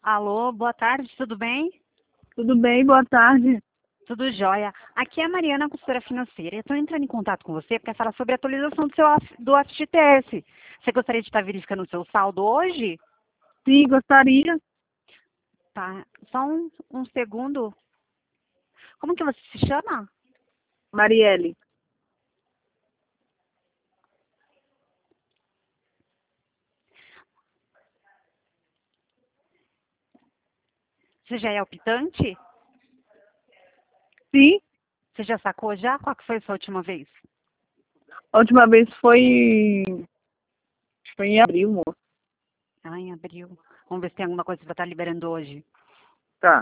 Alô, boa tarde, tudo bem? Tudo bem, boa tarde. Tudo jóia. Aqui é a Mariana, consultora financeira. Eu estou entrando em contato com você para falar sobre a atualização do FGTS. Você gostaria de estar verificando o seu saldo hoje? Sim, gostaria. Tá, só um segundo. Como que você se chama? Marielle. Você já é optante? Sim, Você já sacou já? Qual que foi a sua última vez? a última vez foi em abril, moço. Ah, em abril. Vamos ver se tem alguma coisa que você vai estar liberando hoje. Tá.